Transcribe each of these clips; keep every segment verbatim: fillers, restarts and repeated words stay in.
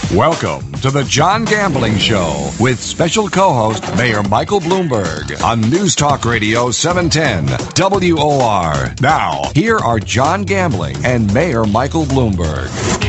Welcome to the John Gambling Show with special co-host Mayor Michael Bloomberg on News Talk Radio seven ten W O R. Now, here are John Gambling and Mayor Michael Bloomberg.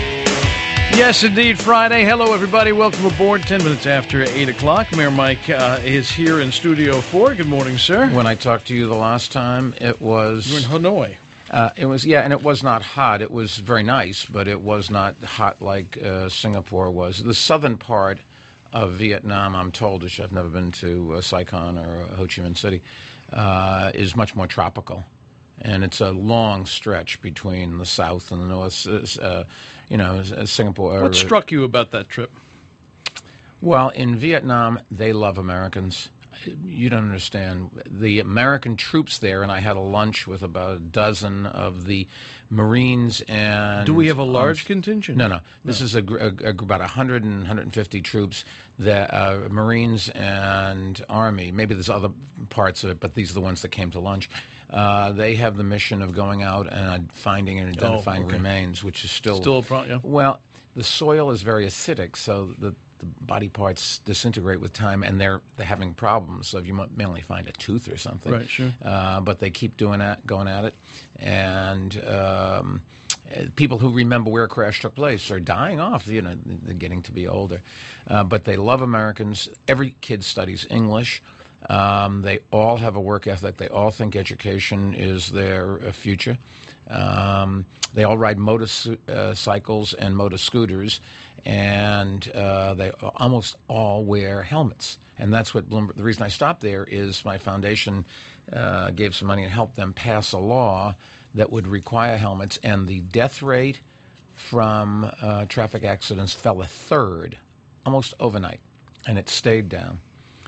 Yes, indeed, Friday. Hello, everybody. Welcome aboard. Ten minutes after eight o'clock. Mayor Mike uh, is here in Studio four. Good morning, sir. When I talked to you the last time, it was... You were in Hanoi. Uh, it was, yeah, and it was not hot. It was very nice, but it was not hot like uh, Singapore was. The southern part of Vietnam, I'm told, which I've never been to uh, Saigon or uh, Ho Chi Minh City, uh, is much more tropical. And it's a long stretch between the south and the north. Uh, you know, Singapore. What struck you about that trip? Well, in Vietnam, they love Americans. You don't understand. The American troops there, and I had a lunch with about a dozen of the Marines and... Do we have a large um, contingent? No, no. This no. is a, a, a, about one hundred and one hundred fifty troops, that uh, Marines and Army. Maybe there's other parts of it, but these are the ones that came to lunch. Uh, they have the mission of going out and finding and identifying oh, okay. remains, which is still... Still a problem, yeah. Well, the soil is very acidic, so the... the body parts disintegrate with time, and they're they're having problems. So you may only find a tooth or something, right? Sure. Uh, but they keep doing that, going at it, and um, people who remember where a crash took place are dying off. You know, they're getting to be older, uh, but they love Americans. Every kid studies English. Um, they all have a work ethic. They all think education is their uh, future. Um, they all ride motorcycles uh, and motor scooters, and uh, they almost all wear helmets. And that's what Bloomberg, the reason I stopped there is my foundation uh, gave some money and helped them pass a law that would require helmets, and the death rate from uh, traffic accidents fell a third, almost overnight, and it stayed down.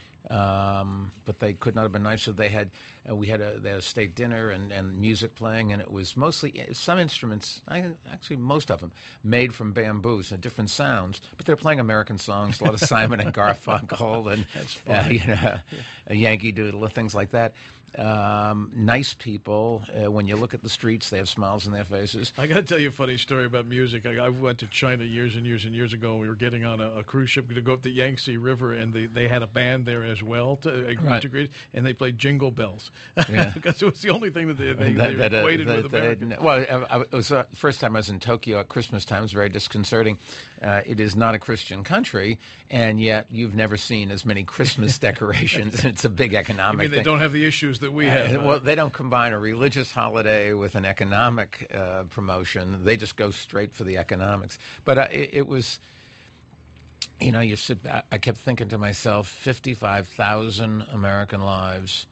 Um, but they could not have been nicer. They had uh, we had a, they had a state dinner and, and music playing, and it was mostly some instruments. I, actually, most of them made from bamboo, so different sounds. But they're playing American songs, a lot of Simon and Garfunkel, and uh, you know, a Yankee Doodle, things like that. Um, nice people. Uh, when you look at the streets, they have smiles on their faces. I got to tell you a funny story about music. I, I went to China years and years and years ago. We were getting on a, a cruise ship to go up the Yangtze River, and they, they had a band there as well, to, right. to, and they played Jingle Bells. Yeah. Because it was the only thing that they, they, that, they that, equated uh, with America. Well, I, it was the uh, first time I was in Tokyo at Christmas time. It was very disconcerting. Uh, it is not a Christian country, and yet you've never seen as many Christmas decorations. It's a big economic you mean thing. They don't have the issues that we have. Uh, well, they don't combine a religious holiday with an economic uh, promotion. They just go straight for the economics. But uh, it, it was, you know, you sit back. I kept thinking to myself, fifty-five thousand American lives.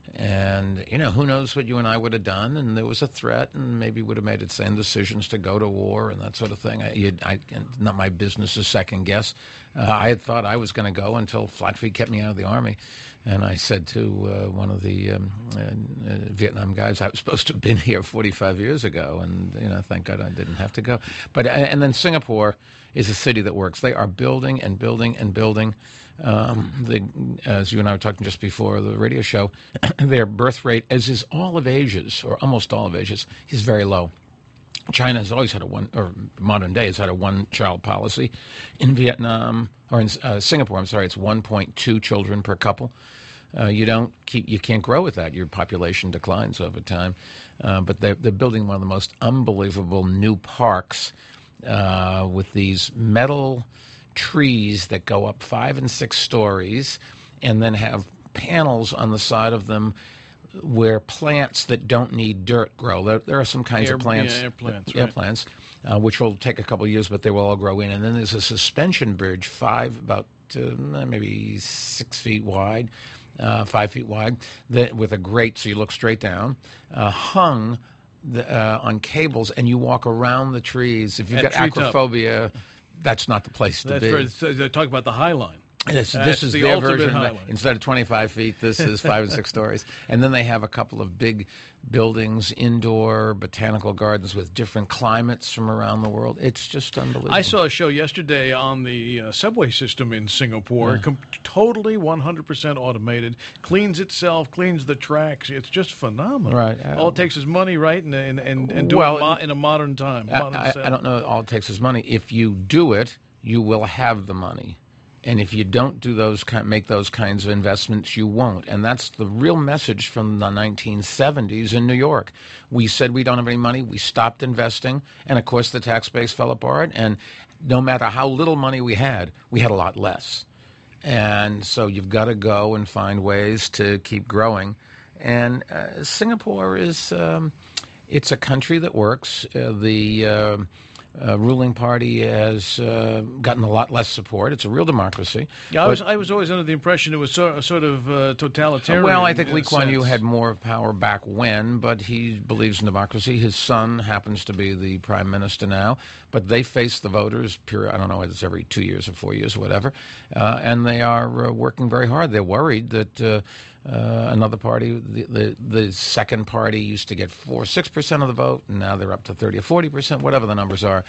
And, you know, who knows what you and I would have done, and there was a threat, and maybe would have made the same decisions to go to war and that sort of thing. I, you, I not my business to second guess. Uh, I had thought I was going to go until Flat Feet kept me out of the Army. And I said to uh, one of the um, uh, uh, Vietnam guys, I was supposed to have been here forty-five years ago, and, you know, thank God I didn't have to go. But uh, and then Singapore is a city that works. They are building and building and building. Um, the, as you and I were talking just before the radio show, their birth rate, as is all of Asia's, or almost all of Asia's, is very low. China has always had a one, or modern day has had a one-child policy. In Vietnam, or in uh, Singapore, I'm sorry, it's one point two children per couple. Uh, you don't keep, you can't grow with that. Your population declines over time. Uh, but they're, they're building one of the most unbelievable new parks uh, with these metal trees that go up five and six stories, and then have panels on the side of them where plants that don't need dirt grow. There, there are some kinds air, of plants, yeah, air plants, air right. plants, uh, which will take a couple of years, but they will all grow in. And then there's a suspension bridge, five about uh, maybe six feet wide, uh, five feet wide, that with a grate, so you look straight down, uh, hung the, uh, on cables, and you walk around the trees. If you've At got acrophobia, that's not the place to that's be. Very, so they talk about the High Line. This, this is the their version. Highline. Instead of twenty-five feet, this is five and six stories. And then they have a couple of big buildings, indoor botanical gardens with different climates from around the world. It's just unbelievable. I saw a show yesterday on the uh, subway system in Singapore, Yeah. com- totally one hundred percent automated, cleans itself, cleans the tracks. It's just phenomenal. Right. Uh, all it takes is money, right, and and, and, and do well, it mo- in a modern time. Modern I, I, I don't know all it takes is money. If you do it you will have the money. And if you don't do those make those kinds of investments, you won't. And that's the real message from the nineteen seventies in New York. We said we don't have any money. We stopped investing. And, of course, the tax base fell apart. And no matter how little money we had, we had a lot less. And so you've got to go and find ways to keep growing. And uh, Singapore is um, it's a country that works. Uh, the... Uh, Uh, ruling party has uh, gotten a lot less support. It's a real democracy. Yeah, I was I was always under the impression it was so, sort of uh, totalitarian. Well, I think Lee Kuan sense. Yew had more power back when, but he believes in democracy. His son happens to be the prime minister now, but they face the voters, period, I don't know, it's every two years or four years or whatever, uh, and they are uh, working very hard. They're worried that uh, uh, another party, the, the the second party used to get four or six percent of the vote, and now they're up to thirty or forty percent, whatever the numbers are.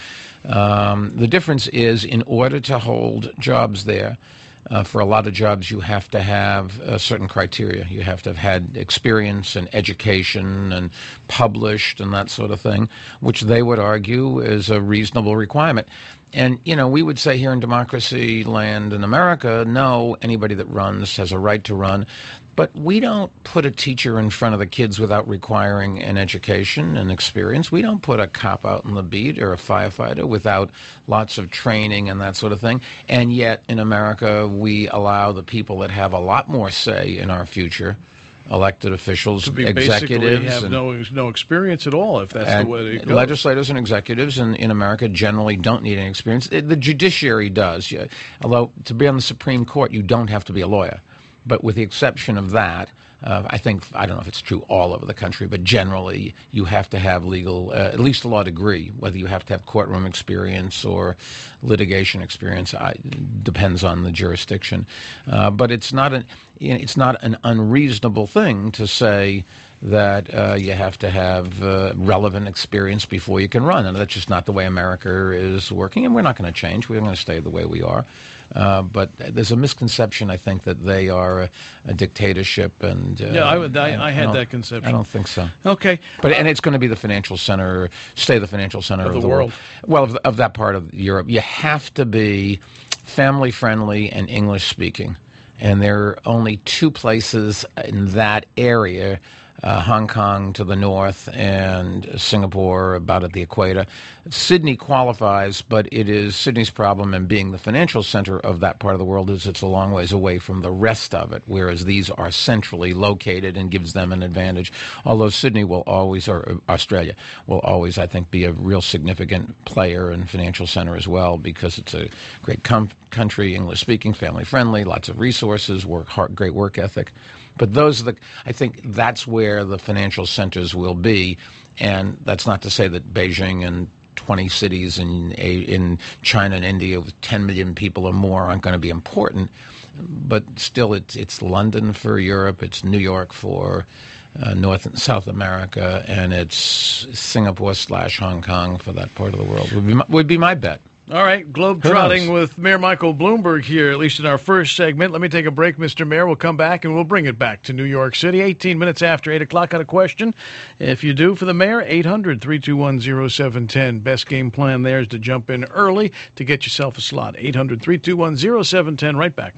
Um, the difference is, in order to hold jobs there, uh, for a lot of jobs you have to have a certain criteria. You have to have had experience and education and published and that sort of thing, which they would argue is a reasonable requirement. And, you know, we would say here in democracy land in America, no, anybody that runs has a right to run. But we don't put a teacher in front of the kids without requiring an education and experience. We don't put a cop out on the beat or a firefighter without lots of training and that sort of thing. And yet in America, we allow the people that have a lot more say in our future, elected officials, to be executives, basically have and, no no experience at all, if that's the way it goes. Legislators and executives in, in America generally don't need any experience. The judiciary does. Yeah. Although to be on the Supreme Court, you don't have to be a lawyer. But with the exception of that, uh, I think, I don't know if it's true all over the country, but generally you have to have legal, uh, at least a law degree. Whether you have to have courtroom experience or litigation experience I, depends on the jurisdiction. Uh, but it's not an, it's not an unreasonable thing to say that uh, you have to have uh, relevant experience before you can run. And that's just not the way America is working. And we're not going to change. We're going to stay the way we are. Uh, but there's a misconception, I think, that they are a, a dictatorship. And uh, yeah, I, would, I, I had I that conception. I don't think so. Okay, but and it's going to be the financial center, stay the financial center of, of the, the world. world. Well, of, of that part of Europe, you have to be family friendly and English speaking. And there are only two places in that area. Uh, Hong Kong to the north and Singapore about at the equator. Sydney qualifies, but it is Sydney's problem in being the financial center of that part of the world is it's a long ways away from the rest of it, whereas these are centrally located and gives them an advantage. Although Sydney will always, or Australia, will always, I think, be a real significant player and financial center as well because it's a great com- country, English-speaking, family-friendly, lots of resources, work hard, great work ethic. But those are the, I think that's where the financial centers will be. And that's not to say that Beijing and twenty cities in in China and India with ten million people or more aren't going to be important. But still, it's, it's London for Europe, it's New York for uh, North and South America, and it's Singapore slash Hong Kong for that part of the world, would be my, would be my bet. All right, globe-trotting with Mayor Michael Bloomberg here, at least in our first segment. Let me take a break, Mister Mayor. We'll come back, and we'll bring it back to New York City. eighteen minutes after eight o'clock on a question. If you do for the mayor, eight hundred, three two one, oh seven one oh. Best game plan there is to jump in early to get yourself a slot. eight hundred, three two one, oh seven one oh. Right back.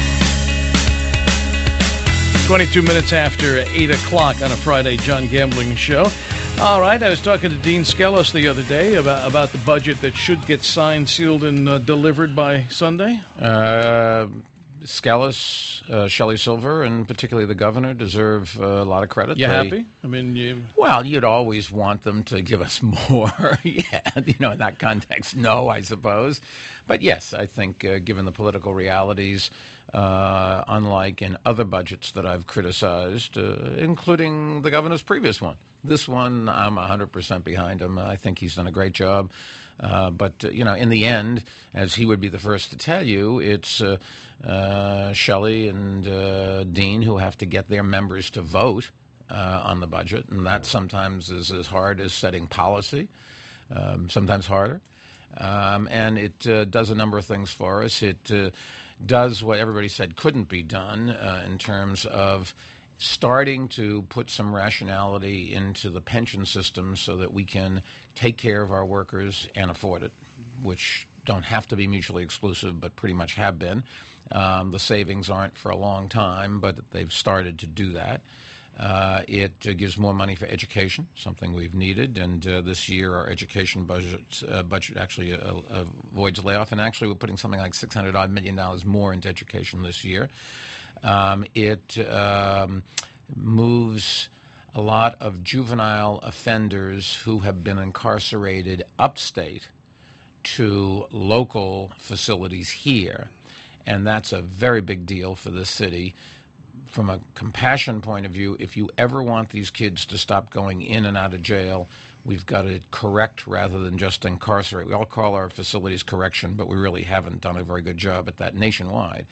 twenty-two minutes after eight o'clock on a Friday John Gambling Show. All right, I was talking to Dean Skelos the other day about, about the budget that should get signed, sealed, and uh, delivered by Sunday. Uh, Skelos, uh, Shelley Silver, and particularly the governor, deserve uh, a lot of credit. You they, happy? I mean, you... Well, you'd always want them to give us more. Yeah, you know, in that context, no, I suppose. But yes, I think uh, given the political realities, uh, unlike in other budgets that I've criticized, uh, including the governor's previous one, this one, I'm one hundred percent behind him. I think he's done a great job. Uh, but, uh, you know, in the end, as he would be the first to tell you, it's uh, uh, Shelley and uh, Dean who have to get their members to vote uh, on the budget. And that sometimes is as hard as setting policy, um, sometimes harder. Um, and it uh, does a number of things for us. It uh, does what everybody said couldn't be done uh, in terms of starting to put some rationality into the pension system so that we can take care of our workers and afford it, which don't have to be mutually exclusive, but pretty much have been. Um, the savings aren't for a long time, but they've started to do that. Uh, it uh, gives more money for education, something we've needed, and uh, this year our education budget uh, budget actually uh, uh, avoids layoff, and actually we're putting something like six hundred odd million dollars more into education this year. Um, it um, moves a lot of juvenile offenders who have been incarcerated upstate to local facilities here, and that's a very big deal for the city. From a compassion point of view, if you ever want these kids to stop going in and out of jail, we've got to correct rather than just incarcerate. We all call our facilities correction, but we really haven't done a very good job at that nationwide.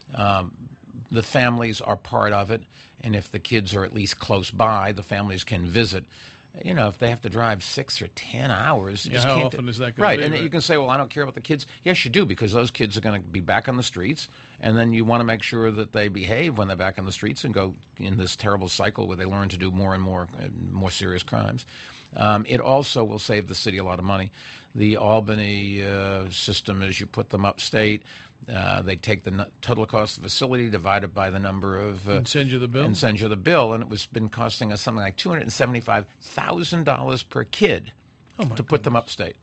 Um, the families are part of it, and if the kids are at least close by, the families can visit. You know, if they have to drive six or ten hours, yeah, how often is that going to right? be? And Right, and you can say, well, I don't care about the kids. Yes, you do, because those kids are going to be back on the streets, and then you want to make sure that they behave when they're back on the streets and go in this terrible cycle where they learn to do more and more uh, more serious crimes. Um, it also will save the city a lot of money. The Albany uh, system is you put them upstate, uh, they take the n- total cost of the facility divided by the number of... Uh, and send you the bill? And send you the bill, and it was been costing us something like two hundred seventy-five thousand dollars per kid oh to put them upstate.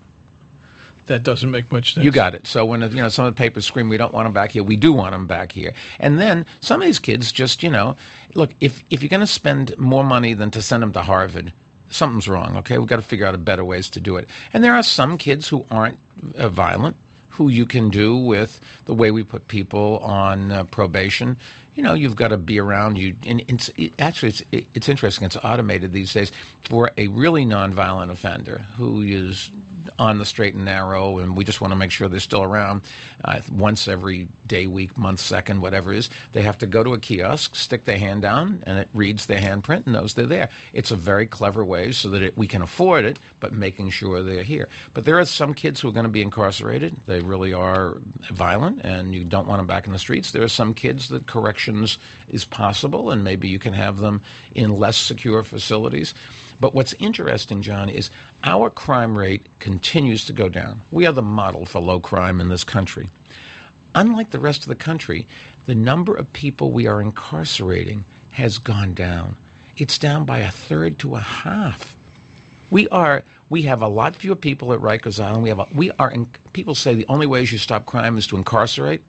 That doesn't make much sense. You got it. So when you know some of the papers scream, we don't want them back here, we do want them back here. And then some of these kids just, you know, look, if, if you're going to spend more money than to send them to Harvard, something's wrong, okay? We've got to figure out a better ways to do it. And there are some kids who aren't uh, violent, who you can do with the way we put people on uh, probation. You know, you've got to be around you. And it's, it, actually, it's, it, it's interesting. It's automated these days. For a really nonviolent offender who is on the straight and narrow, and we just want to make sure they're still around uh, once every day, week, month, second, whatever it is, they have to go to a kiosk, stick their hand down, and it reads their handprint and knows they're there. It's a very clever way so that it, we can afford it, but making sure they're here. But there are some kids who are going to be incarcerated. They really are violent, and you don't want them back in the streets. There are some kids that corrections is possible, and maybe you can have them in less secure facilities. But what's interesting, John, is our crime rate continues to go down. We are the model for low crime in this country. Unlike the rest of the country, the number of people we are incarcerating has gone down. It's down by a third to a half. We are we have a lot fewer people at Rikers Island. We have a, we are in, people say the only ways you stop crime is to incarcerate.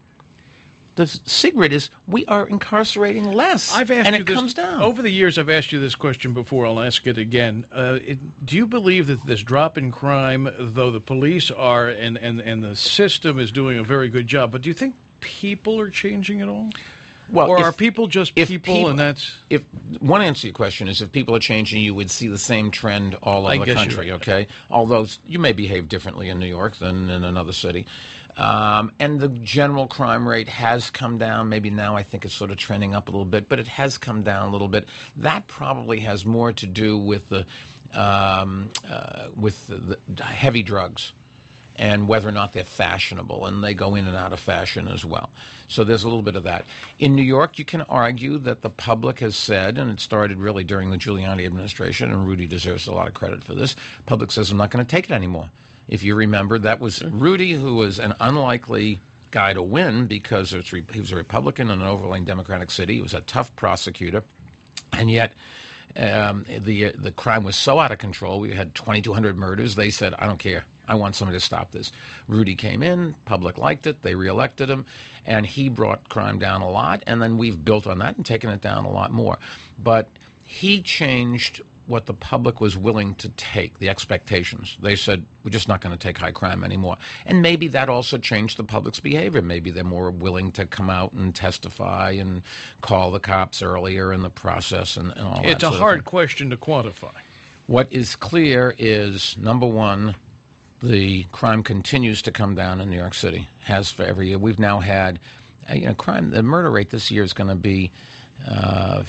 The secret is we are incarcerating less, I've asked and you it this, comes down. Over the years, I've asked you this question before. I'll ask it again. Uh, it, do you believe that this drop in crime, though the police are and, and, and the system is doing a very good job, but do you think people are changing at all? Well, or if, are people just people, people, and that's... If one answer to your question is if people are changing, you would see the same trend all over the country, okay? Although you may behave differently in New York than in another city. Um, and the general crime rate has come down. Maybe now I think it's sort of trending up a little bit, but it has come down a little bit. That probably has more to do with the um, uh, with the, the heavy drugs and whether or not they're fashionable, and they go in and out of fashion as well. So there's a little bit of that. In New York, you can argue that the public has said, and it started really during the Giuliani administration, and Rudy deserves a lot of credit for this, public says, I'm not going to take it anymore. If you remember, that was Rudy, who was an unlikely guy to win because it's re- he was a Republican in an overlying Democratic city. He was a tough prosecutor, and yet um, the the crime was so out of control. We had twenty-two hundred murders. They said, I don't care. I want somebody to stop this. Rudy came in, public liked it, they reelected him, and he brought crime down a lot, and then we've built on that and taken it down a lot more. But he changed what the public was willing to take, the expectations. They said, we're just not going to take high crime anymore. And maybe that also changed the public's behavior. Maybe they're more willing to come out and testify and call the cops earlier in the process and, and all that. It's a hard question to quantify. What is clear is, number one, the crime continues to come down in New York City, has for every year. We've now had, uh, you know, crime, the murder rate this year is going to be uh,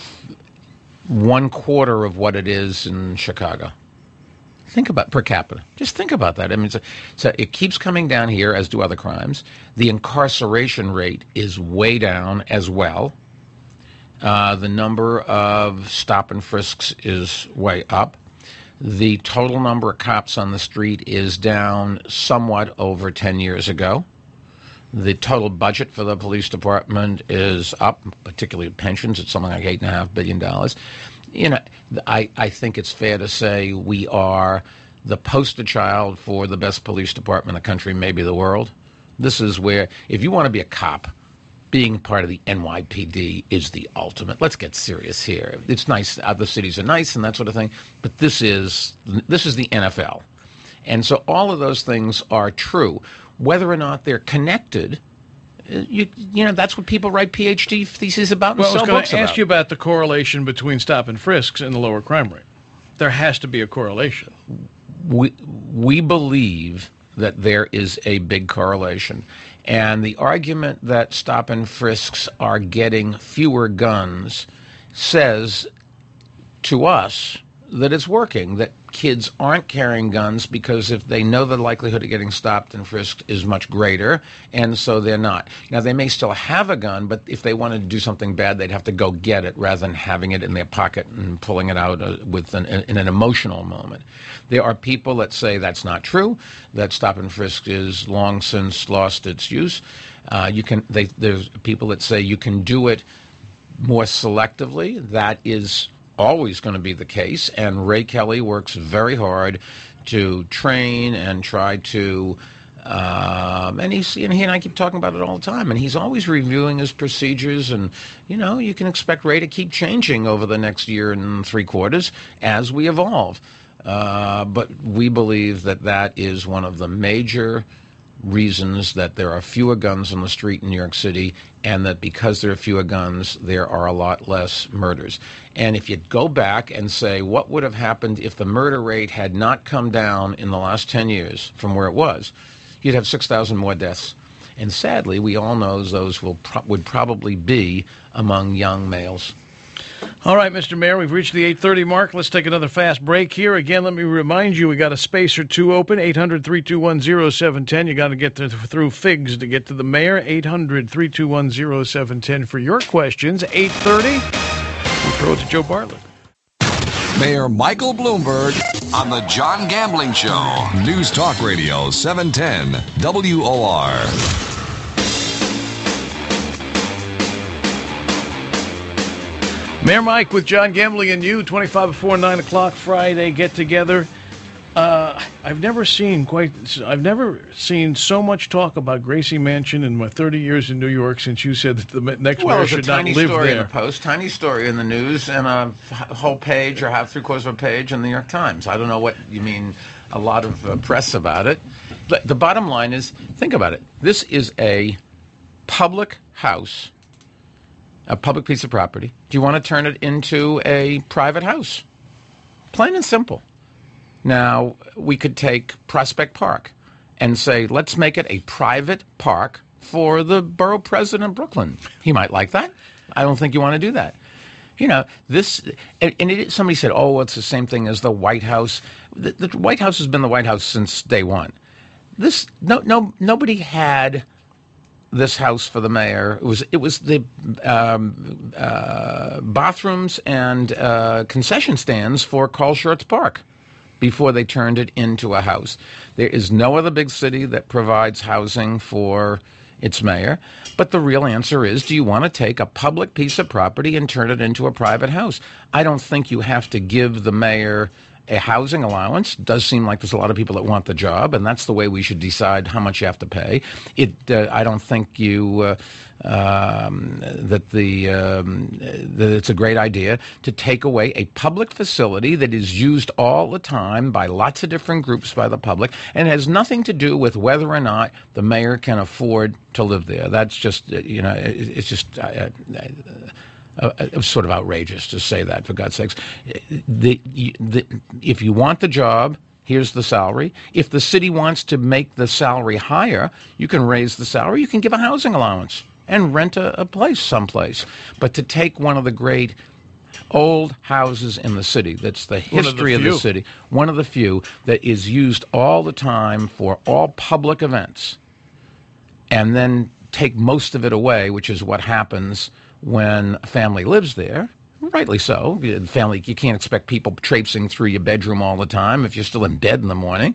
one quarter of what it is in Chicago. Think about per capita. Just think about that. I mean, so, so it keeps coming down here, as do other crimes. The incarceration rate is way down as well. Uh, the number of stop and frisks is way up. The total number of cops on the street is down somewhat over ten years ago. The total budget for the police department is up, particularly pensions. It's something like eight point five billion dollars. You know, I, I think it's fair to say we are the poster child for the best police department in the country, maybe the world. This is where, if you want to be a cop, being part of the N Y P D is the ultimate. Let's get serious here. It's nice, other cities are nice and that sort of thing, but this is this is the N F L. And so all of those things are true. Whether or not they're connected, you, you know, that's what people write P H D theses about and well, sell books about. I was going to ask about. you about the correlation between stop and frisks and the lower crime rate. There has to be a correlation. We, we believe that there is a big correlation. And the argument that stop and frisks are getting fewer guns says to us that it's working, that kids aren't carrying guns because if they know the likelihood of getting stopped and frisked is much greater, and so they're not. Now, they may still have a gun, but if they wanted to do something bad, they'd have to go get it rather than having it in their pocket and pulling it out uh, with an, in an emotional moment. There are people that say that's not true, that stop and frisk is long since lost its use. Uh, you can. They, there's people that say you can do it more selectively. That is always going to be the case, and Ray Kelly works very hard to train and try to, um, and he's and he and I keep talking about it all the time, and he's always reviewing his procedures, and you know you can expect Ray to keep changing over the next year and three quarters as we evolve. Uh, but we believe that that is one of the major reasons that there are fewer guns on the street in New York City, and that because there are fewer guns, there are a lot less murders. And if you go back and say, what would have happened if the murder rate had not come down in the last ten years from where it was, you'd have six thousand more deaths. And sadly, we all know those will pro- would probably be among young males. All right, Mister Mayor, we've reached the eight thirty mark. Let's take another fast break here. Again, let me remind you, we got a space or two open, eight hundred, three two one, oh seven one oh. You got to get to, through Figs to get to the mayor, eight hundred, three two one, oh seven one oh for your questions. eight thirty, we'll throw it to Joe Bartlett. Mayor Michael Bloomberg on the John Gambling Show. News Talk Radio, seven ten W O R. Mayor Mike with John Gambling and you, twenty-five before nine o'clock Friday get-together. Uh, I've never seen quite, I've never seen so much talk about Gracie Mansion in my thirty years in New York since you said that the next well, mayor should not live there. Well, it's a tiny story in the Post, tiny story in the news, and a whole page or half, three-quarters of a page in the New York Times. I don't know what you mean, a lot of uh, press about it. But the bottom line is, think about it. This is a public house, a public piece of property. Do you want to turn it into a private house? Plain and simple. Now, we could take Prospect Park and say, let's make it a private park for the borough president of Brooklyn. He might like that. I don't think you want to do that. You know, this, and, and it, somebody said, oh, it's the same thing as the White House. The, the White House has been the White House since day one. This, no, no, nobody had this house for the mayor. It was, it was the um, uh, bathrooms and uh, concession stands for Carl Schurz Park before they turned it into a house. There is no other big city that provides housing for its mayor. But the real answer is, do you want to take a public piece of property and turn it into a private house? I don't think you have to give the mayor a housing allowance. It does seem like there's a lot of people that want the job, and that's the way we should decide how much you have to pay. It, uh, I don't think you uh, um, that the um, that it's a great idea to take away a public facility that is used all the time by lots of different groups by the public, and it has nothing to do with whether or not the mayor can afford to live there. That's just, you know, it, it's just. Uh, uh, Uh, it was sort of outrageous to say that, for God's sakes. The, the, if you want the job, here's the salary. If the city wants to make the salary higher, you can raise the salary. You can give a housing allowance and rent a, a place someplace. But to take one of the great old houses in the city, that's the history of the, of the city, one of the few that is used all the time for all public events, and then take most of it away, which is what happens when a family lives there. rightly so. The family, you can't expect people traipsing through your bedroom all the time if you're still in bed in the morning.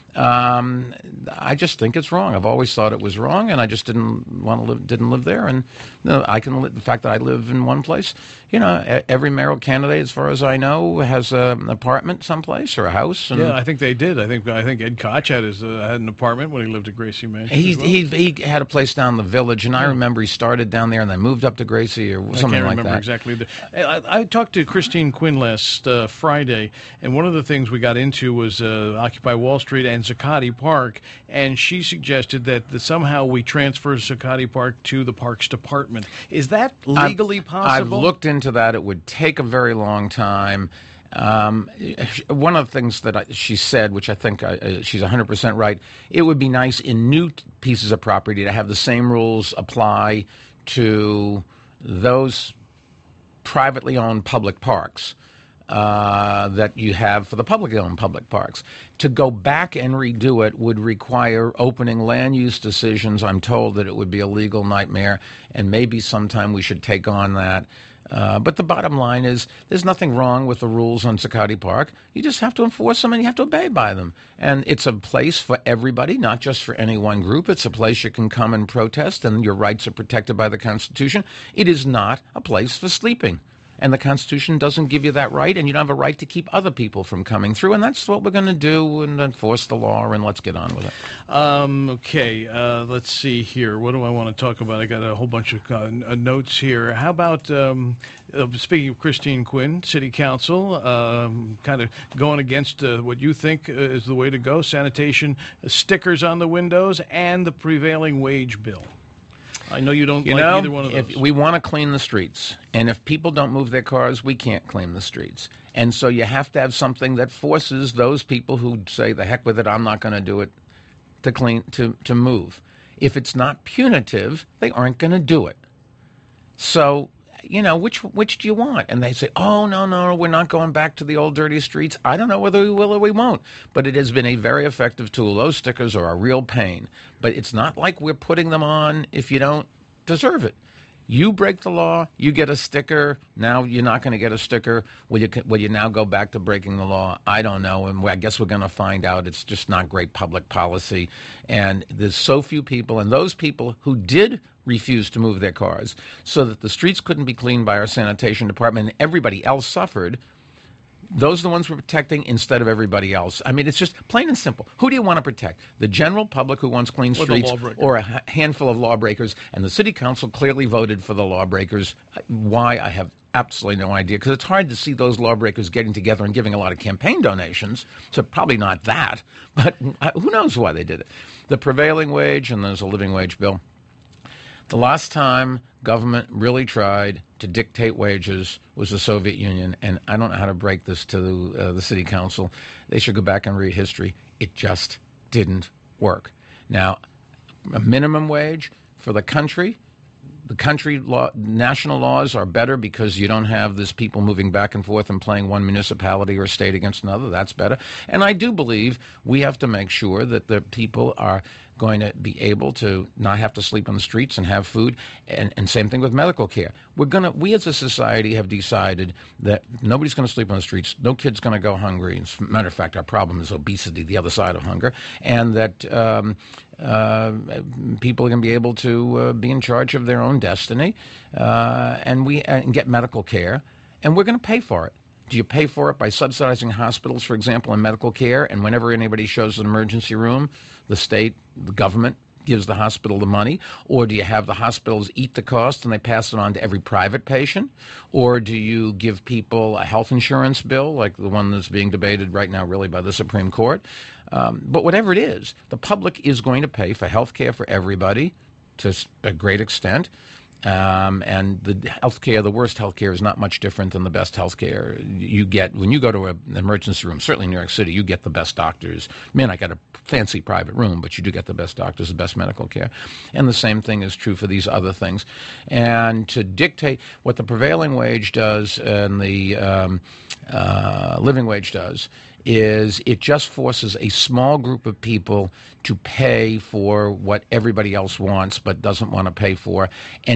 Um, I just think it's wrong. I've always thought it was wrong, and I just didn't want to live, didn't live there. And you know, I can live, the fact that I live in one place, you know, every mayoral candidate, as far as I know, has a, an apartment someplace or a house. And yeah, I think they did. I think I think Ed Koch had his uh, had an apartment when he lived at Gracie Mansion. He well. he he had a place down the Village, and yeah. I remember he started down there and then moved up to Gracie or something like that. I can't remember exactly. The, I, I talked to Christine Quinn last uh, Friday, and one of the things we got into was uh, Occupy Wall Street and Zuccotti Park, and she suggested that the, somehow we transfer Zuccotti Park to the Parks Department. Is that legally I've, possible? I've looked into that. It would take a very long time. Um, one of the things that I, she said, which I think I, uh, she's one hundred percent right, it would be nice in new t- pieces of property to have the same rules apply to those privately owned public parks uh, that you have for the publicly owned public parks. To go back and redo it would require opening land use decisions. I'm told that it would be a legal nightmare, and maybe sometime we should take on that. Uh, but the bottom line is there's nothing wrong with the rules on Zuccotti Park. You just have to enforce them and you have to obey by them. And it's a place for everybody, not just for any one group. It's a place you can come and protest, and your rights are protected by the Constitution. It is not a place for sleeping. And the Constitution doesn't give you that right, and you don't have a right to keep other people from coming through. And that's what we're going to do, and enforce the law, and let's get on with it. Um, okay, uh, let's see here. What do I want to talk about? I got a whole bunch of uh, notes here. How about, um, uh, speaking of Christine Quinn, City Council, um, kind of going against uh, what you think uh, is the way to go, sanitation uh, stickers on the windows, and the prevailing wage bill. I know you don't you like know, either one of those. If we want to clean the streets, and if people don't move their cars, we can't clean the streets. And so you have to have something that forces those people who say, the heck with it, I'm not going to do it, to clean, to, to move. If it's not punitive, they aren't going to do it. So, you know, which which do you want? And they say, oh, no, no, we're not going back to the old dirty streets. I don't know whether we will or we won't. But it has been a very effective tool. Those stickers are a real pain. But it's not like we're putting them on if you don't deserve it. You break the law, you get a sticker. Now you're not going to get a sticker. Will you, will you now go back to breaking the law? I don't know, and I guess we're going to find out. It's just not great public policy. And there's so few people, and those people who did refuse to move their cars so that the streets couldn't be cleaned by our sanitation department and everybody else suffered, those are the ones we're protecting instead of everybody else. I mean, it's just plain and simple. Who do you want to protect? The general public who wants clean streets, or a ha- handful of lawbreakers? And the city council clearly voted for the lawbreakers. Why? I have absolutely no idea, because it's hard to see those lawbreakers getting together and giving a lot of campaign donations, so probably not that. But who knows why they did it. The prevailing wage, and there's a living wage bill. The last time government really tried to dictate wages was the Soviet Union, and I don't know how to break this to uh, the city council. They should go back and read history. It just didn't work. Now, a minimum wage for the country, the country law, national laws are better because you don't have this people moving back and forth and playing one municipality or state against another. That's better. And I do believe we have to make sure that the people are going to be able to not have to sleep on the streets and have food, and, and same thing with medical care. We're gonna, we as a society have decided that nobody's going to sleep on the streets. No kid's going to go hungry. As a matter of fact, our problem is obesity, the other side of hunger, and that um, uh, people are going to be able to uh, be in charge of their own destiny, uh, and we uh, and get medical care, and we're going to pay for it. Do you pay for it by subsidizing hospitals, for example, in medical care? And whenever anybody shows an emergency room, the state, the government gives the hospital the money? Or do you have the hospitals eat the cost and they pass it on to every private patient? Or do you give people a health insurance bill, like the one that's being debated right now really by the Supreme Court? Um, but whatever it is, the public is going to pay for health care for everybody to a great extent. Um, and the healthcare, the worst healthcare, is not much different than the best healthcare you get when you go to a, an emergency room. Certainly in New York City, you get the best doctors. Man, I got a fancy private room, but you do get the best doctors, the best medical care. And the same thing is true for these other things. And to dictate what the prevailing wage does and the um, uh, living wage does is it just forces a small group of people to pay for what everybody else wants but doesn't want to pay for, and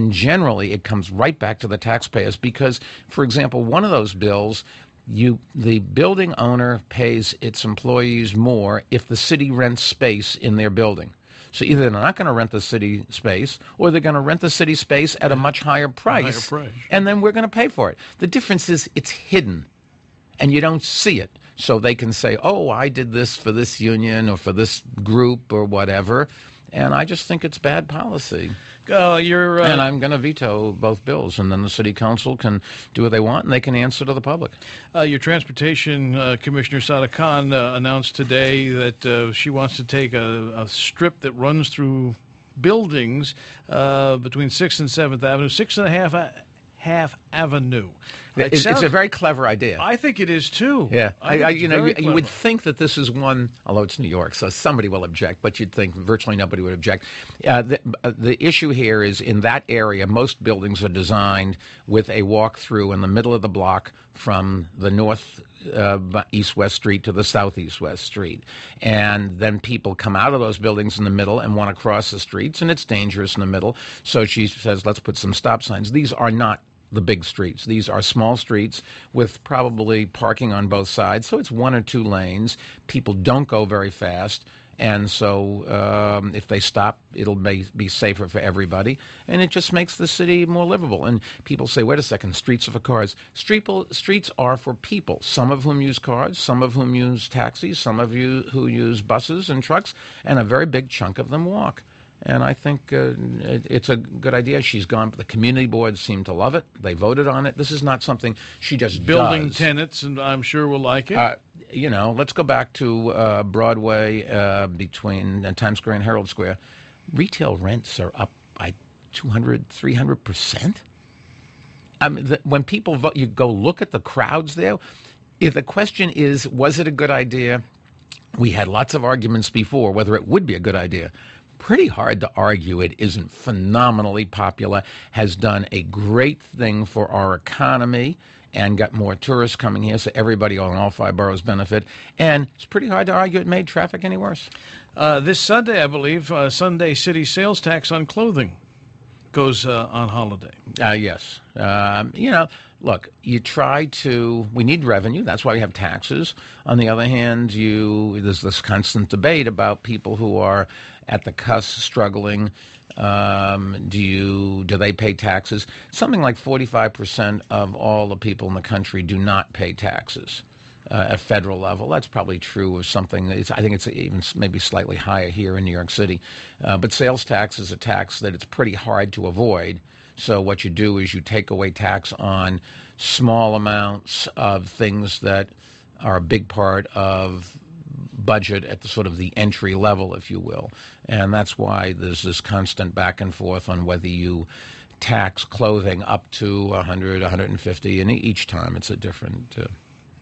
And generally, it comes right back to the taxpayers because, for example, one of those bills, you the building owner pays its employees more if the city rents space in their building. So either they're not going to rent the city space, or they're going to rent the city space at a much higher price, higher price. And then we're going to pay for it. The difference is it's hidden, and you don't see it. So they can say, oh, I did this for this union or for this group or whatever, and I just think it's bad policy. Uh, you're, uh, and I'm going to veto both bills, and then the city council can do what they want, and they can answer to the public. Uh, your Transportation uh, Commissioner, Sada Khan, uh, announced today that uh, she wants to take a, a strip that runs through buildings uh, between sixth and seventh Avenue, sixth and a half a- half Avenue. It it's, sounds, it's a very clever idea. I think it is too. Yeah, I, I, you know, you, you would think that this is one, although it's New York, so somebody will object, but you'd think virtually nobody would object. Uh, the, uh, the issue here is in that area, most buildings are designed with a walk-through in the middle of the block from the north uh, east-west street to the southeast-west street. And then people come out of those buildings in the middle and want to cross the streets, and it's dangerous in the middle. So she says, let's put some stop signs. These are not the big streets. These are small streets with probably parking on both sides, so it's one or two lanes. People don't go very fast, and so um, if they stop, it'll be, be safer for everybody, and it just makes the city more livable. And people say, wait a second, streets are for cars. Street, streets are for people, some of whom use cars, some of whom use taxis, some of you who use buses and trucks, and a very big chunk of them walk. And I think uh, it, it's a good idea. She's gone. The community boards seem to love it. They voted on it. This is not something she just Building does. tenants, and I'm sure will like it. Uh, you know, let's go back to uh, Broadway uh, between uh, Times Square and Herald Square. Retail rents are up by two hundred, three hundred percent. I mean, the, when people vote, you go look at the crowds there. If the question is, was it a good idea? We had lots of arguments before whether it would be a good idea. Pretty hard to argue it isn't phenomenally popular, has done a great thing for our economy and got more tourists coming here, so everybody on all five boroughs benefit. And it's pretty hard to argue it made traffic any worse. Uh, this Sunday, I believe, uh, Sunday city sales tax on clothing goes uh, on holiday. Uh, yes. Um, you know, look, you try to, we need revenue. That's why we have taxes. On the other hand, you there's this constant debate about people who are at the cusp struggling. Um, do you, do they pay taxes? Something like forty-five percent of all the people in the country do not pay taxes. Uh, at federal level. That's probably true of something. It's, I think it's even maybe slightly higher here in New York City. Uh, but sales tax is a tax that it's pretty hard to avoid. So what you do is you take away tax on small amounts of things that are a big part of budget at the sort of the entry level, if you will. And that's why there's this constant back and forth on whether you tax clothing up to one hundred, one hundred fifty, and each time it's a different... Uh,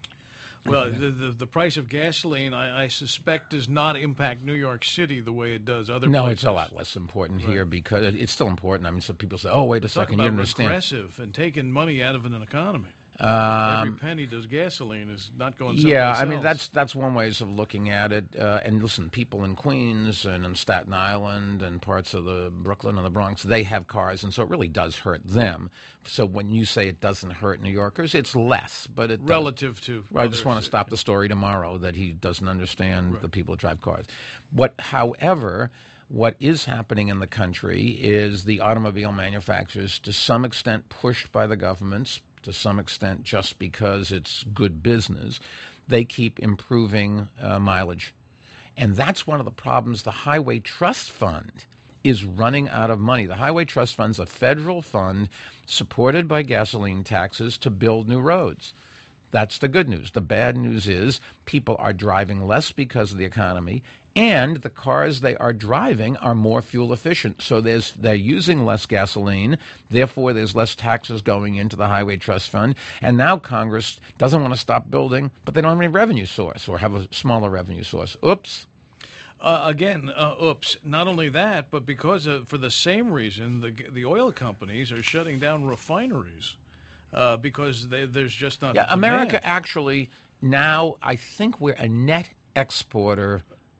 Well, the, the the price of gasoline, I, I suspect, does not impact New York City the way it does other no, places. It's a lot less important right. here because it's still important. I mean, some people say, oh, wait a second, Talk you about understand. regressive and taking money out of an economy. Um, Every penny does gasoline is not going yeah, someplace I mean, else. that's that's one way of looking at it. Uh, and listen, people in Queens and in Staten Island and parts of the Brooklyn and the Bronx, they have cars, and so it really does hurt them. So when you say it doesn't hurt New Yorkers, it's less, but it relative to. Well, I just want to stop the story tomorrow that he doesn't understand right. the people who drive cars. What, however, what is happening in the country is the automobile manufacturers, to some extent pushed by the governments, to some extent just because it's good business, they keep improving uh, mileage. And that's one of the problems. The Highway Trust Fund is running out of money. The Highway Trust Fund's a federal fund supported by gasoline taxes to build new roads. That's the good news. The bad news is people are driving less because of the economy, and the cars they are driving are more fuel efficient. So there's they're using less gasoline, therefore there's less taxes going into the Highway Trust Fund. And now Congress doesn't want to stop building, but they don't have any revenue source or have a smaller revenue source. Oops. Uh, again, uh, oops. Not only that, but because of, for the same reason, the the oil companies are shutting down refineries. Uh, because they, there's just not. Yeah, a America demand. actually now, I think we're a net exporter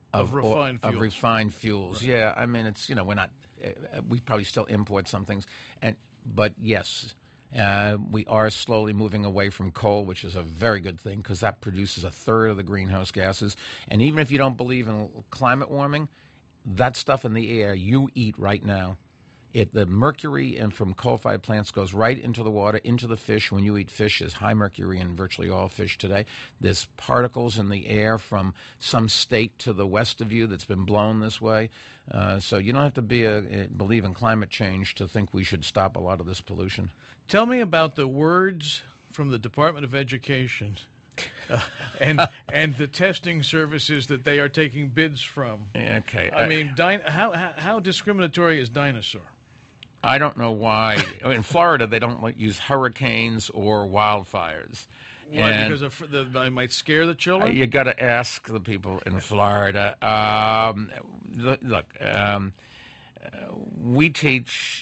Of, of refined or, fuels. Of refined fuels. Right. Yeah, I mean, it's, you know, we're not, uh, we probably still import some things. and But yes, uh, we are slowly moving away from coal, which is a very good thing because that produces a third of the greenhouse gases. And even if you don't believe in climate warming, that stuff in the air you eat right now, It, the mercury and from coal-fired plants goes right into the water, into the fish. When you eat fish, there's high mercury in virtually all fish today. There's particles in the air from some state to the west of you that's been blown this way. Uh, so you don't have to be a, a, believe in climate change to think we should stop a lot of this pollution. Tell me about the words from the Department of Education Uh, and and the testing services that they are taking bids from. Okay. I, I mean, din- how, how how discriminatory is dinosaur? I don't know why. In Florida, they don't like, use hurricanes or wildfires. Why? And because of the, they might scare the children? Uh, you got to ask the people in Florida. Um, look, um, uh, we teach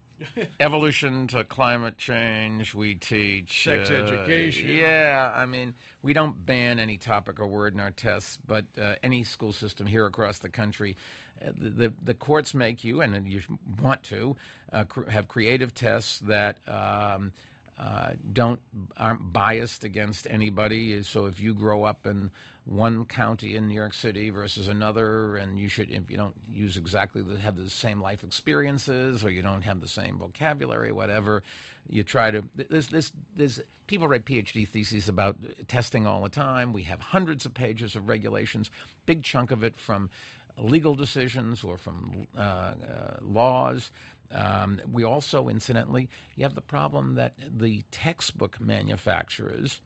evolution to climate change. We teach sex uh, education. Yeah, I mean, we don't ban any topic or word in our tests, but uh, any school system here across the country, uh, the, the the courts make you, and you want to, uh, cr- have creative tests that um, uh, don't aren't biased against anybody. So if you grow up in one county in New York City versus another, and you should, if you don't use exactly the, have the same life experiences, or you don't have the same vocabulary, whatever, you try to. There's this. There's people write PhD theses about testing all the time. We have hundreds of pages of regulations, big chunk of it from legal decisions or from uh, uh, laws. Um, we also, incidentally, you have the problem that the textbook manufacturers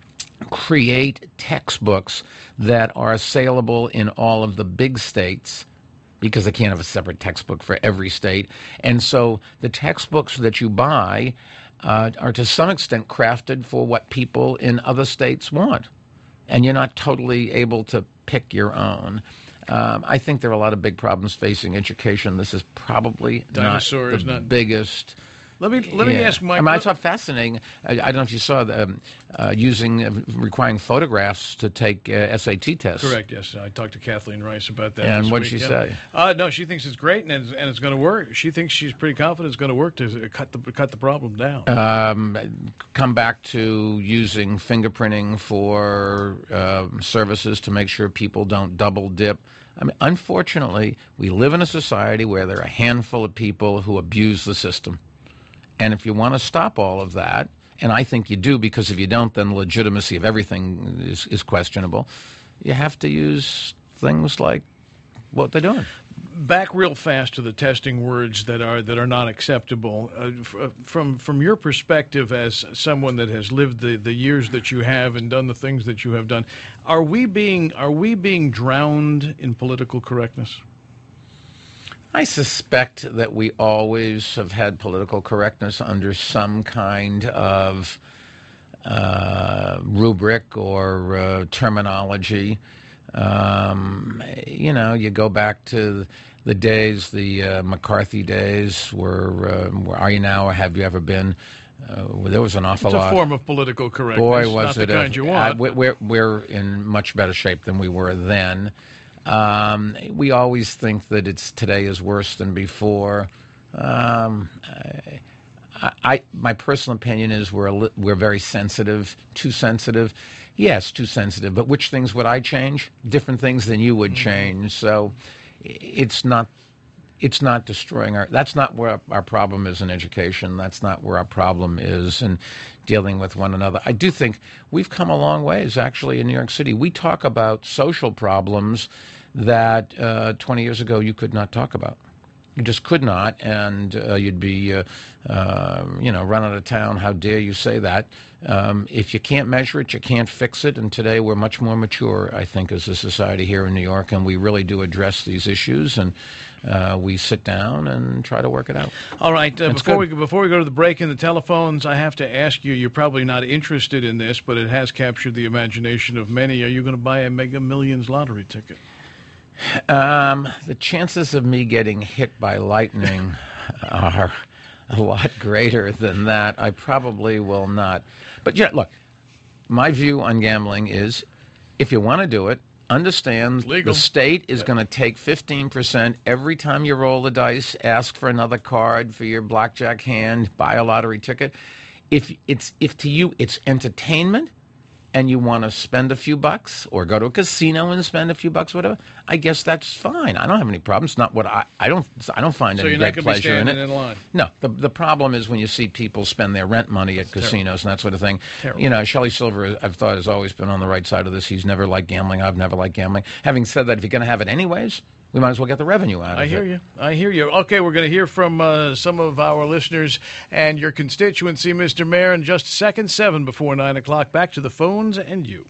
create textbooks that are saleable in all of the big states because they can't have a separate textbook for every state. And so the textbooks that you buy uh, are to some extent crafted for what people in other states want. And you're not totally able to pick your own. Um, I think there are a lot of big problems facing education. This is probably Dinosaur not is the not biggest. Let me let yeah. me ask Mike. I, mean, I thought fascinating. I, I don't know if you saw the um, uh, using uh, requiring photographs to take uh, S A T tests. Correct. Yes, I talked to Kathleen Rice about that. And what did she yeah. say? Uh, no, she thinks it's great and it's, and it's going to work. She thinks she's pretty confident it's going to work to cut the cut the problem down. Um, come back to using fingerprinting for uh, services to make sure people don't double dip. I mean, unfortunately, we live in a society where there are a handful of people who abuse the system. And if you want to stop all of that, and I think you do, because if you don't, then the legitimacy of everything is, is questionable, you have to use things like what they're doing. Back real fast to the testing words that are that are not acceptable. Uh, f- from from your perspective as someone that has lived the, the years that you have and done the things that you have done, are we being are we being drowned in political correctness? I suspect that we always have had political correctness under some kind of uh, rubric or uh, terminology. Um, you know, you go back to the days, the uh, McCarthy days, where, uh, where are you now or have you ever been? Uh, there was an awful it's lot. It's a form of political correctness. Boy, was not it the kind a, you want. Uh, we're, we're in much better shape than we were then. Um, we always think that it's today is worse than before. Um, I, I, my personal opinion is we're a li- we're very sensitive, too sensitive. Yes, too sensitive. But which things would I change? Different things than you would mm-hmm. change. So it's not it's not destroying our. That's not where our problem is in education. That's not where our problem is in dealing with one another. I do think we've come a long ways, actually, in New York City. We talk about social problems that uh, twenty years ago you could not talk about. You just could not, and uh, you'd be, uh, uh, you know, run out of town. How dare you say that? Um, if you can't measure it, you can't fix it. And today we're much more mature, I think, as a society here in New York, and we really do address these issues, and uh, we sit down and try to work it out. All right. Uh, before we before we go to the break in the telephones, I have to ask you. You're probably not interested in this, but it has captured the imagination of many. Are you going to buy a Mega Millions lottery ticket? Um, the chances of me getting hit by lightning are a lot greater than that. I probably will not. But yeah, look, my view on gambling is if you want to do it, understand Legal. the state is going to take fifteen percent every time you roll the dice, ask for another card for your blackjack hand, buy a lottery ticket. If it's if to you it's entertainment and you want to spend a few bucks or go to a casino and spend a few bucks, whatever, I guess that's fine. I don't have any problems. It's not what I, I don't I don't find So any you're not great gonna be pleasure in it. standing in line? No. The the problem is when you see people spend their rent money at casinos and that sort of thing. Terrible. You know, Shelley Silver, I've thought, has always been on the right side of this. He's never liked gambling. I've never liked gambling. Having said that, if you're going to have it anyways, we might as well get the revenue out of it. I hear you. I hear you. Okay, we're going to hear from uh, some of our listeners and your constituency, Mister Mayor, in just a second, seven before nine o'clock. Back to the phones and you.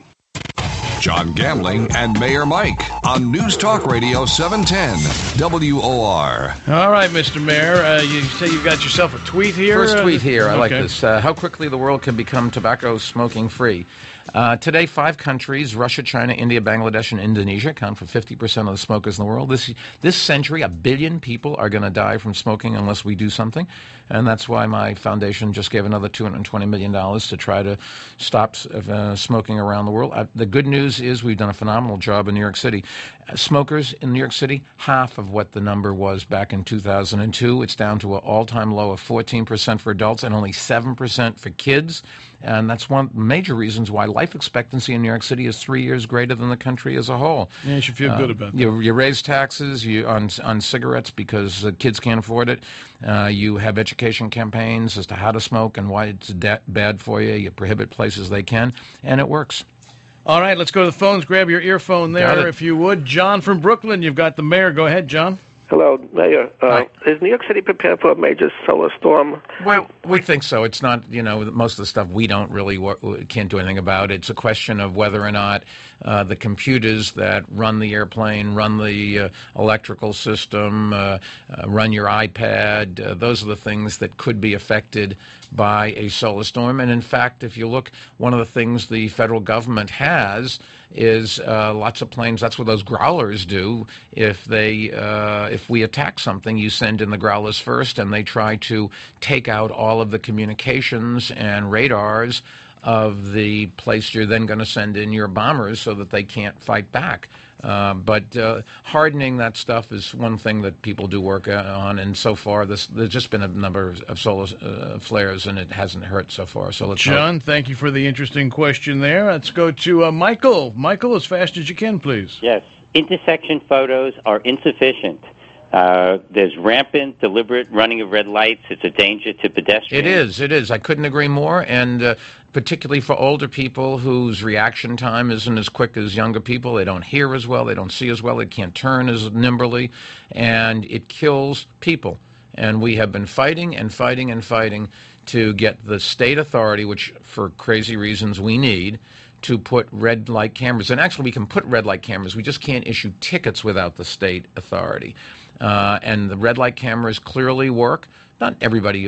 John Gambling and Mayor Mike on News Talk Radio seven ten W O R. All right, Mister Mayor, uh, you say you got yourself a tweet here? First tweet here. I okay. like this. Uh, how quickly the world can become tobacco smoking free. Uh, today, five countries, Russia, China, India, Bangladesh, and Indonesia, account for fifty percent of the smokers in the world. This this century, a billion people are going to die from smoking unless we do something. And that's why my foundation just gave another two hundred twenty million dollars to try to stop uh, smoking around the world. Uh, the good news is we've done a phenomenal job in New York City. Uh, smokers in New York City, half of what the number was back in two thousand two. It's down to an all-time low of fourteen percent for adults and only seven percent for kids. And that's one of the major reasons why life expectancy in New York City is three years greater than the country as a whole. Yeah, you should feel uh, good about that. You, you raise taxes you, on on cigarettes because uh, kids can't afford it. Uh, you have education campaigns as to how to smoke and why it's da- bad for you. You prohibit places they can, and it works. All right, let's go to the phones. Grab your earphone there, if you would. John from Brooklyn, you've got the mayor. Go ahead, John. Hello, Mayor. Uh, is New York City prepared for a major solar storm? Well, we think so. It's not, you know, most of the stuff we don't really wor- can't do anything about. It's a question of whether or not uh, the computers that run the airplane, run the uh, electrical system, uh, uh, run your iPad. Uh, those are the things that could be affected by a solar storm. And in fact, if you look, one of the things the federal government has is uh, lots of planes. That's what those growlers do. If they uh, if we attack something, you send in the growlers first, and they try to take out all of the communications and radars of the place you're then going to send in your bombers so that they can't fight back. Uh, but uh, hardening that stuff is one thing that people do work on, and so far this, there's just been a number of solar uh, flares, and it hasn't hurt so far. So let's John, hope. Thank you for the interesting question there. Let's go to uh, Michael. Michael, as fast as you can, please. Yes. Intersection photos are insufficient. Uh, there's rampant, deliberate running of red lights. It's a danger to pedestrians. It is. It is. I couldn't agree more. And uh, particularly for older people whose reaction time isn't as quick as younger people. They don't hear as well. They don't see as well. They can't turn as nimbly. And it kills people. And we have been fighting and fighting and fighting to get the state authority, which for crazy reasons we need, to put red light cameras. And actually we can put red light cameras. We just can't issue tickets without the state authority. Uh, and the red light cameras clearly work. Not everybody uh,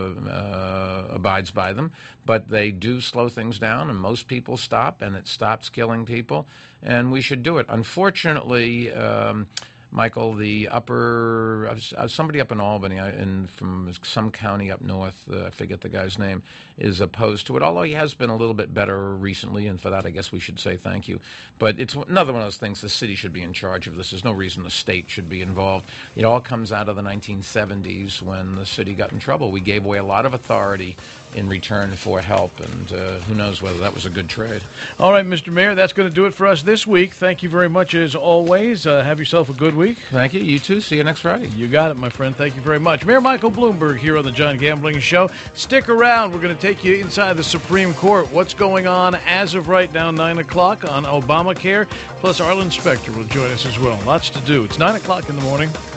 uh, abides by them, but they do slow things down, and most people stop, and it stops killing people, and we should do it. Unfortunately, um, Michael, the upper, uh, somebody up in Albany, uh, in, from some county up north, uh, I forget the guy's name, is opposed to it, although he has been a little bit better recently, and for that I guess we should say thank you. But it's another one of those things, the city should be in charge of this. There's no reason the state should be involved. It all comes out of the nineteen seventies when the city got in trouble. We gave away a lot of authority in return for help, and uh, who knows whether that was a good trade. All right, Mister Mayor, that's going to do it for us this week. Thank you very much, as always. Uh, have yourself a good week. Thank you. You too. See you next Friday. You got it, my friend. Thank you very much. Mayor Michael Bloomberg here on the John Gambling Show. Stick around. We're going to take you inside the Supreme Court. What's going on as of right now, nine o'clock on Obamacare. Plus, Arlen Specter will join us as well. Lots to do. It's nine o'clock in the morning.